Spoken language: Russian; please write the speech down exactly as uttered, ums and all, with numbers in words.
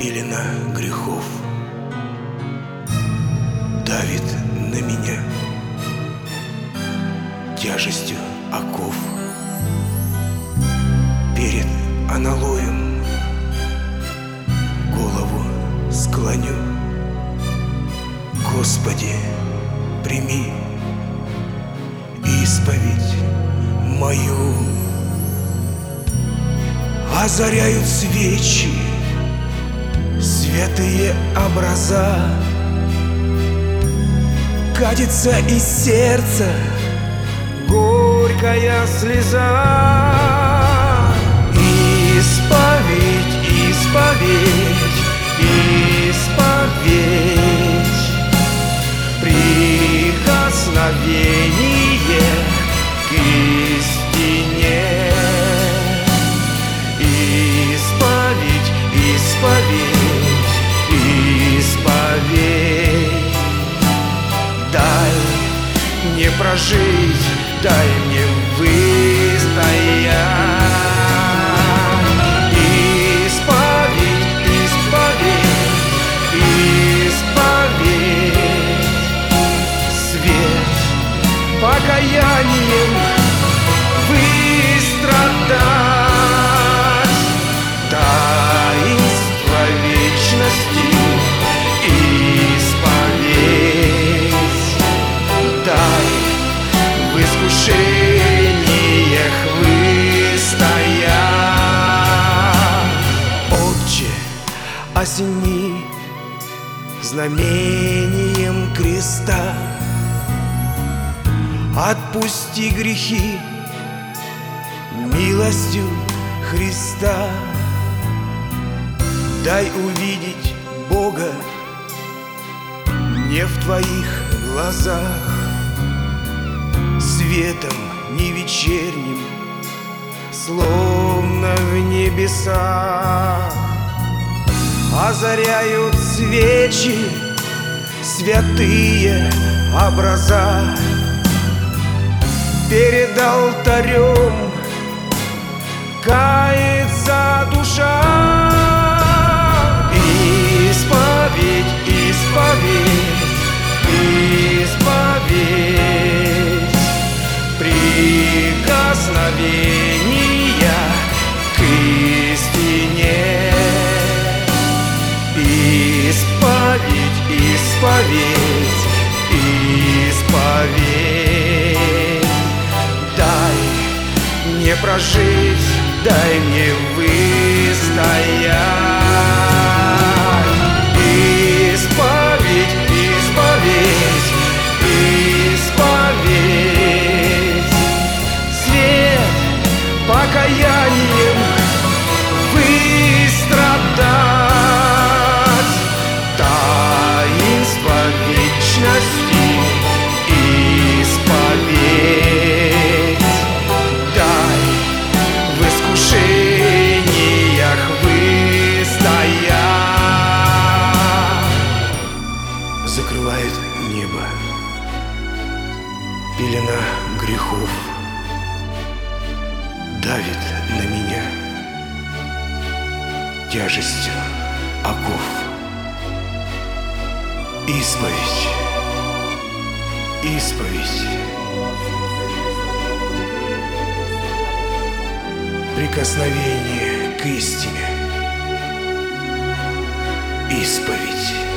Пелена грехов давит на меня тяжестью оков. Перед аналоем голову склоню. Господи, прими исповедь мою. Озаряют свечи святые образа, катится из сердца горькая слеза. Исповедь, исповедь, исповедь, прикосновение к истине. Исповедь, исповедь, исповедь. Дай мне прожить, дай мне выстоять. Исповедь, исповедь, исповедь. Свет покаянием выстрадать. Таинство вечности исповедь. Дай в искушениях выстоять. Отче, осени знамением креста, отпусти грехи милостью Христа. Дай увидеть Бога не в твоих глазах, светом не вечерним, словно в небесах. Озаряют свечи святые образа, перед алтарем кается душа. Исповедь, исповедь, исповедь, прикосновения к истине. Исповедь, исповедь, исповедь. Дай мне прожить, дай мне выстоять. Исповедь, исповедь, исповедь. Свет покаянием выстрадать. Таинство вечности исповедь. Дай в искушениях выстоять. Закрывает небо пелена грехов, давит на меня тяжестью оков. Исповедь, исповедь, прикосновение к истине. Исповедь.